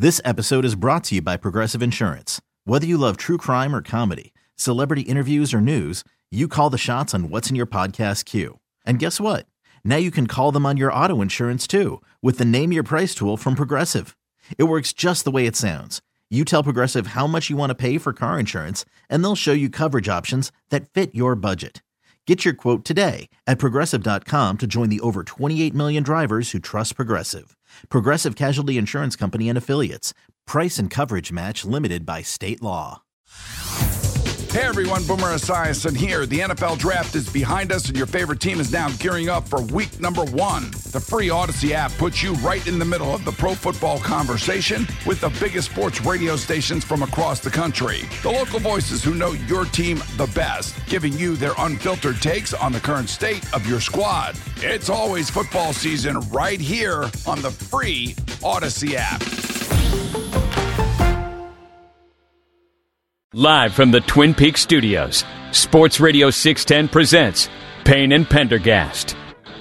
This episode is brought to you by Progressive Insurance. Whether you love true crime or comedy, celebrity interviews or news, you call the shots on what's in your podcast queue. And guess what? Now you can call them on your auto insurance too with the Name Your Price tool from Progressive. It works just the way it sounds. You tell Progressive how much you want to pay for car insurance, and they'll show you coverage options that fit your budget. Get your quote today at Progressive.com to join the over 28 million drivers who trust Progressive. Progressive Casualty Insurance Company and Affiliates. Price and coverage match limited by state law. Hey everyone, Boomer Esiason here. The NFL Draft is behind us and your favorite team is now gearing up for week number 1. The free Odyssey app puts you right in the middle of the pro football conversation with the biggest sports radio stations from across the country. The local voices who know your team the best, giving you their unfiltered takes on the current state of your squad. It's always football season right here on the free Odyssey app. Live from the Twin Peaks studios, Sports Radio 610 presents Payne and Pendergast.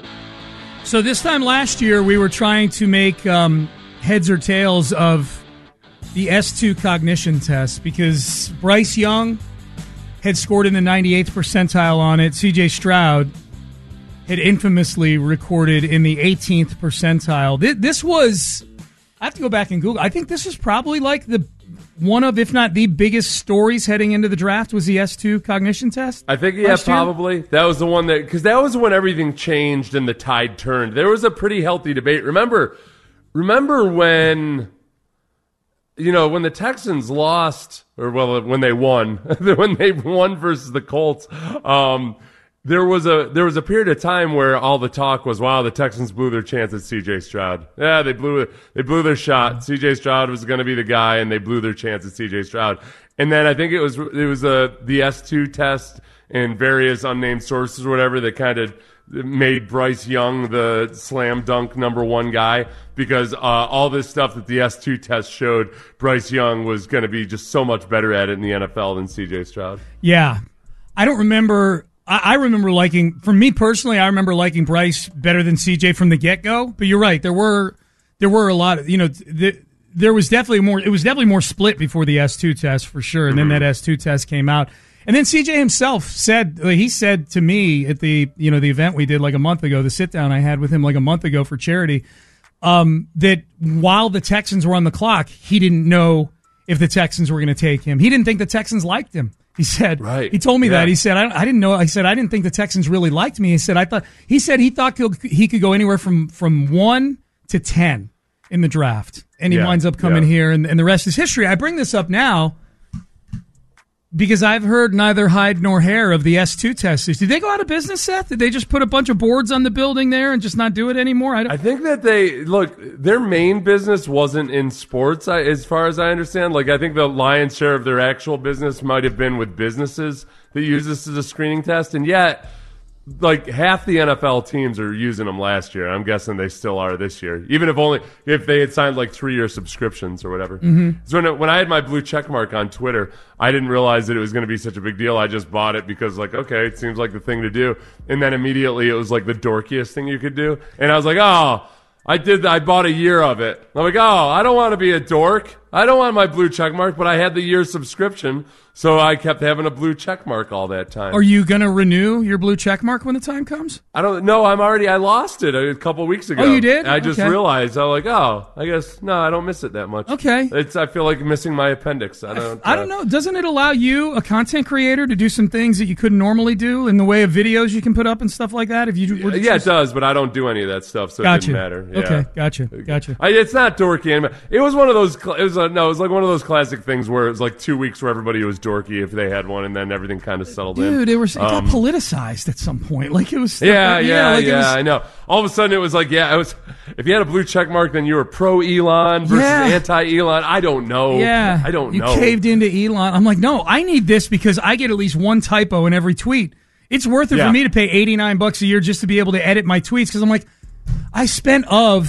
So this time last year, we were trying to make heads or tails of the S2 cognition test because Bryce Young had scored in the 98th percentile on it. C.J. Stroud had infamously recorded in the 18th percentile. This was, I have to go back and Google, I think this was probably like one of, if not the biggest stories heading into the draft was the S2 cognition test. I think, yeah, probably. That was the one because that was when everything changed and the tide turned. There was a pretty healthy debate. Remember when, when the Texans lost, when they won, versus the Colts, there was a period of time where all the talk was, wow, the Texans blew their chance at C.J. Stroud. Yeah, they blew their shot. C.J. Stroud was going to be the guy, and they blew their chance at C.J. Stroud. And then I think it was the S2 test and various unnamed sources or whatever that kind of made Bryce Young the slam dunk number one guy because all this stuff that the S2 test showed Bryce Young was going to be just so much better at it in the NFL than C.J. Stroud. Yeah. I don't remember... I remember liking, for me personally, I remember liking Bryce better than CJ from the get-go. But you're right, there were a lot of, there was definitely more. It was definitely more split before the S2 test for sure, and then that S2 test came out, and then CJ himself said to me at the the event we did like a month ago, the sit down I had with him like a month ago for charity, that while the Texans were on the clock, he didn't know if the Texans were going to take him. He didn't think the Texans liked him. He said, right. He told me that. He said, I didn't know. I said, I didn't think the Texans really liked me. He said, he thought he could go anywhere from 1 to 10 in the draft. And he winds up coming here, and the rest is history. I bring this up now because I've heard neither hide nor hair of the S2 testers. Did they go out of business, Seth? Did they just put a bunch of boards on the building there and just not do it anymore? I think that their main business wasn't in sports, as far as I understand. I think the lion's share of their actual business might have been with businesses that use this as a screening test. And yet, half the NFL teams are using them last year. I'm guessing they still are this year, even if they had signed 3-year subscriptions or whatever. Mm-hmm. So when I had my blue check mark on Twitter, I didn't realize that it was going to be such a big deal. I just bought it because okay, it seems like the thing to do. And then immediately it was the dorkiest thing you could do. And I was like, oh, I bought a year of it. I'm like, oh, I don't want to be a dork. I don't want my blue check mark, but I had the year subscription, so I kept having a blue check mark all that time. Are you going to renew your blue check mark when the time comes? I don't know. I lost it a couple weeks ago. Oh, you did? I just realized. I was I guess, no, I don't miss it that much. Okay. I feel like missing my appendix. I don't know. Doesn't it allow you, a content creator, to do some things that you couldn't normally do in the way of videos you can put up and stuff like that? It does, but I don't do any of that stuff, so it didn't matter. Yeah. Okay, gotcha. It's not dorky. It was one of those, it was one of those classic things where it was 2 weeks where everybody was dorky if they had one, and then everything kind of settled in. Dude, it got politicized at some point. It was. I know. All of a sudden, it was it was. If you had a blue check mark, then you were pro Elon versus anti Elon. I don't know. Yeah, I don't know. You caved into Elon. I'm like, no, I need this because I get at least one typo in every tweet. It's worth it for me to pay $89 a year just to be able to edit my tweets because I'm like, I spelled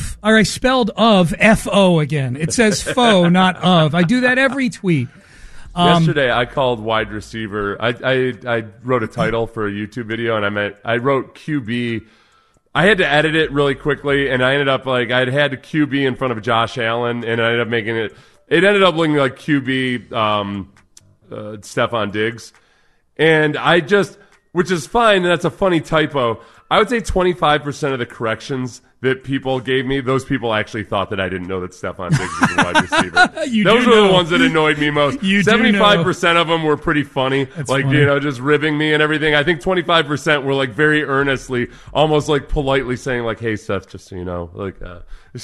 of F-O again. It says fo, not of. I do that every tweet. Yesterday, I called wide receiver. I wrote a title for a YouTube video, and I wrote QB I had to edit it really quickly, and I ended up I had QB in front of Josh Allen, and I ended up making it. It ended up looking like QB Stephon Diggs, and which is fine, and that's a funny typo. I would say 25% of the corrections that people gave me, those people actually thought that I didn't know that Stephon Diggs was a wide receiver. Those were the ones that annoyed me most. 75% of them were pretty funny, funny. Just ribbing me and everything. I think 25% were very earnestly, almost politely saying "Hey, Seth, just so you know," right.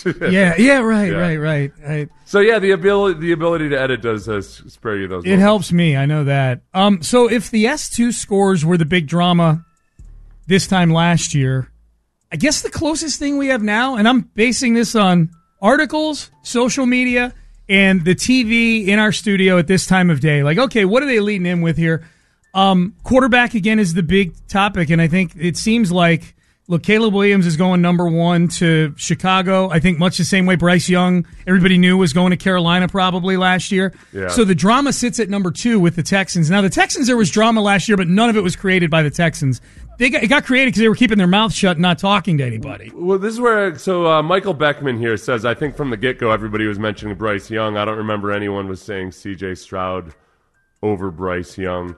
So yeah, the ability to edit does spare you those. It helps me. I know that. So if the S2 scores were the big drama this time last year, I guess the closest thing we have now, and I'm basing this on articles, social media, and the TV in our studio at this time of day. Okay, what are they leading in with here? Quarterback, again, is the big topic, and I think it seems like, look, Caleb Williams is going number 1 to Chicago. I think much the same way Bryce Young, everybody knew, was going to Carolina probably last year. Yeah. So the drama sits at number 2 with the Texans. Now, the Texans, there was drama last year, but none of it was created by the Texans. It got created because they were keeping their mouth shut and not talking to anybody. Well, this is where Michael Beckman here says, I think from the get-go everybody was mentioning Bryce Young. I don't remember anyone was saying C.J. Stroud over Bryce Young.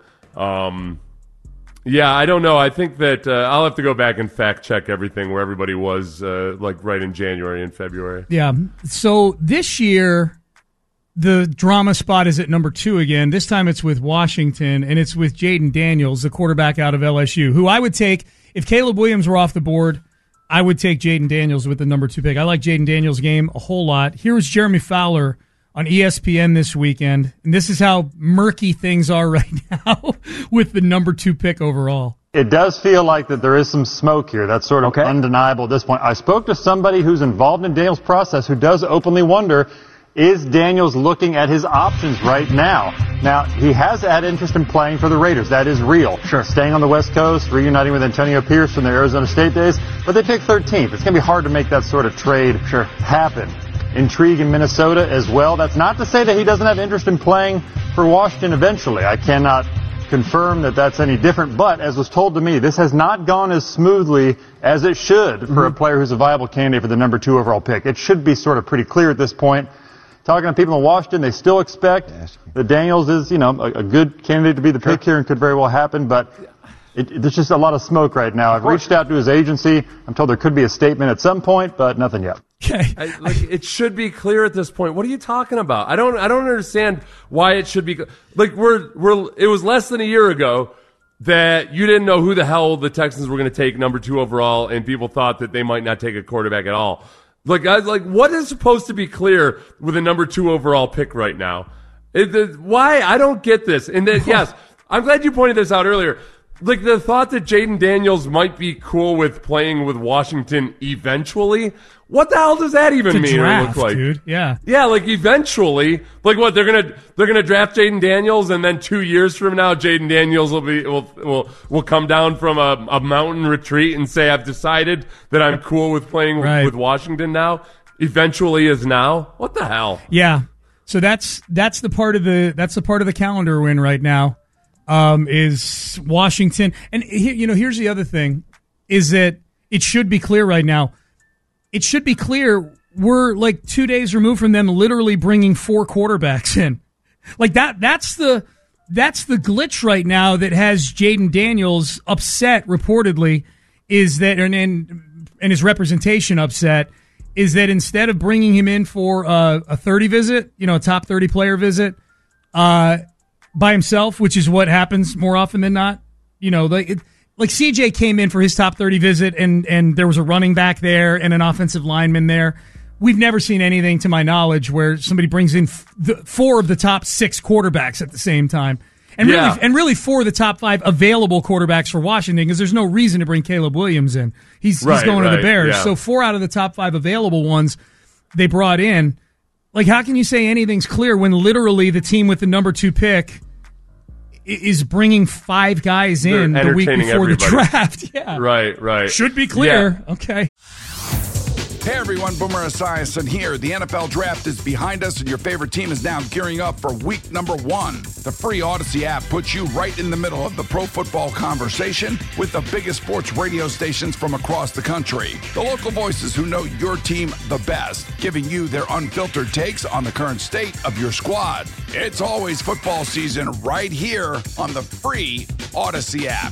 Yeah, I don't know. I think that I'll have to go back and fact-check everything where everybody was right in January and February. Yeah. So this year, the drama spot is at number 2 again. This time it's with Washington, and it's with Jaden Daniels, the quarterback out of LSU, who I would take, if Caleb Williams were off the board, I would take Jaden Daniels with the number 2 pick. I like Jaden Daniels' game a whole lot. Here was Jeremy Fowler on ESPN this weekend, and this is how murky things are right now with the number 2 pick overall. It does feel like that there is some smoke here. That's sort of undeniable at this point. I spoke to somebody who's involved in Daniels' process who does openly wonder, is Daniels looking at his options right now? Now, he has had interest in playing for the Raiders. That is real. Sure. Staying on the West Coast, reuniting with Antonio Pierce from the Arizona State days, but they picked 13th. It's going to be hard to make that sort of trade happen. Intrigue in Minnesota as well. That's not to say that he doesn't have interest in playing for Washington eventually. I cannot confirm that that's any different, but as was told to me, this has not gone as smoothly as it should for a player who's a viable candidate for the number 2 overall pick. It should be sort of pretty clear at this point. Talking to people in Washington, they still expect that Daniels is, a good candidate to be the pick here and could very well happen, but there's just a lot of smoke right now. I've reached out to his agency. I'm told there could be a statement at some point, but nothing yet. Okay. It should be clear at this point. What are you talking about? I don't understand why it should be it was less than a year ago that you didn't know who the hell the Texans were going to take number 2 overall, and people thought that they might not take a quarterback at all. Guys, what is supposed to be clear with a number 2 overall pick right now? Why? I don't get this. And then, yes, I'm glad you pointed this out earlier. The thought that Jaden Daniels might be cool with playing with Washington eventually. What the hell does that even mean draft, or look like? Dude. Yeah. Yeah, eventually. What, they're gonna draft Jaden Daniels, and then 2 years from now Jaden Daniels will come down from a mountain retreat and say, I've decided that I'm cool with playing with Washington now. Eventually is now. What the hell? Yeah. So that's the part of the calendar we're in right now. Is Washington. And here's the other thing, is that it should be clear right now. It should be clear we're 2 days removed from them literally bringing 4 quarterbacks in. That's the glitch right now that has Jaden Daniels upset, reportedly, is that, and his representation upset, is that instead of bringing him in for a 30 visit, a top 30 player visit, by himself, which is what happens more often than not. CJ came in for his top 30 visit, and there was a running back there and an offensive lineman there. We've never seen anything, to my knowledge, where somebody brings in 4 of the top 6 quarterbacks at the same time. And really 4 of the top 5 available quarterbacks for Washington, because there's no reason to bring Caleb Williams in. He's going to the Bears. Yeah. So 4 out of the top 5 available ones they brought in. How can you say anything's clear when literally the team with the number 2 pick is bringing 5 guys in the week before the draft? Yeah. Right. Should be clear. Yeah. Okay. Hey everyone, Boomer Esiason here. The NFL Draft is behind us and your favorite team is now gearing up for week number 1. The free Odyssey app puts you right in the middle of the pro football conversation with the biggest sports radio stations from across the country. The local voices who know your team the best, giving you their unfiltered takes on the current state of your squad. It's always football season right here on the free Odyssey app.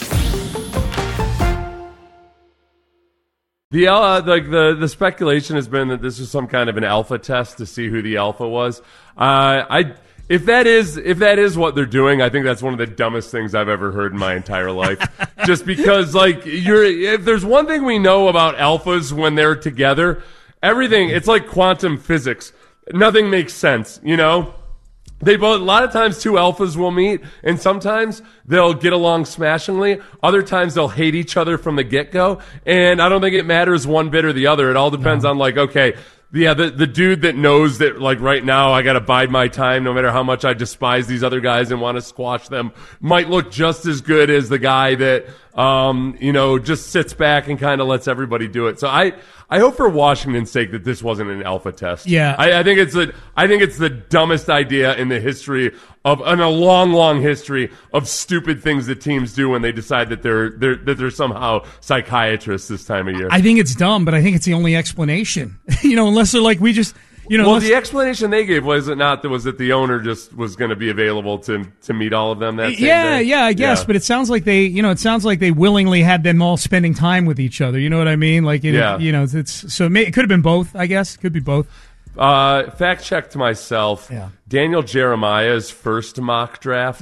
The speculation has been that this was some kind of an alpha test to see who the alpha was. If that is what they're doing, I think that's one of the dumbest things I've ever heard in my entire life. Just because, if there's one thing we know about alphas when they're together, everything, it's like quantum physics. Nothing makes sense, you know? A lot of times two alphas will meet, and sometimes they'll get along smashingly. Other times they'll hate each other from the get-go, and I don't think it matters one bit or the other. It all depends on, the dude that knows that, right now I gotta bide my time no matter how much I despise these other guys and want to squash them, might look just as good as the guy that, just sits back and kind of lets everybody do it. So I hope for Washington's sake that this wasn't an alpha test. Yeah. I think it's the dumbest idea in the history in a long, long history of stupid things that teams do when they decide that they're somehow psychiatrists this time of year. I think it's dumb, but I think it's the only explanation. Unless they're like, we just, the explanation they gave was that the owner just was going to be available to meet all of them that same day. Yeah, I guess. But it sounds like they willingly had them all spending time with each other. You know what I mean? it could have been both. I guess could be both. Fact check to myself. Yeah. Daniel Jeremiah's first mock draft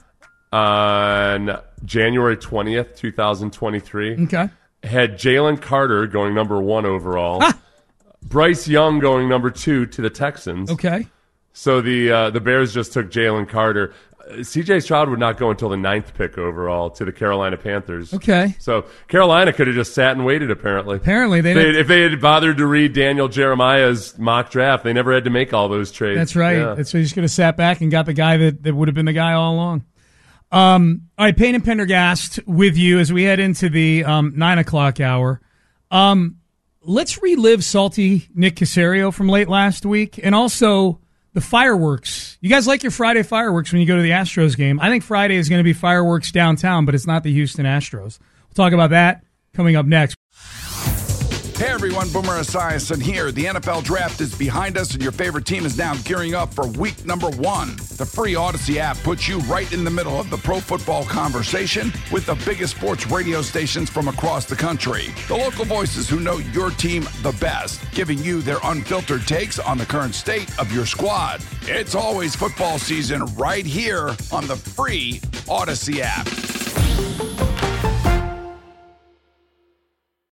on January 20th, 2023. Okay. Had Jalen Carter going number 1 overall. Bryce Young going number 2 to the Texans. Okay. So the Bears just took Jalen Carter. C.J. Stroud would not go until the 9th pick overall to the Carolina Panthers. Okay. So Carolina could have just sat and waited, apparently. Apparently. If they had bothered to read Daniel Jeremiah's mock draft, they never had to make all those trades. That's right. Yeah. So he's going to sat back and got the guy that would have been the guy all along. All right, Payne and Pendergast with you as we head into the 9 o'clock hour. Let's relive salty Nick Caserio from late last week, and also the fireworks. You guys like your Friday fireworks when you go to the Astros game. I think Friday is going to be fireworks downtown, but it's not the Houston Astros. We'll talk about that coming up next. Hey everyone, Boomer Esiason here. The NFL Draft is behind us and your favorite team is now gearing up for week number 1. The free Odyssey app puts you right in the middle of the pro football conversation with the biggest sports radio stations from across the country. The local voices who know your team the best, giving you their unfiltered takes on the current state of your squad. It's always football season right here on the free Odyssey app.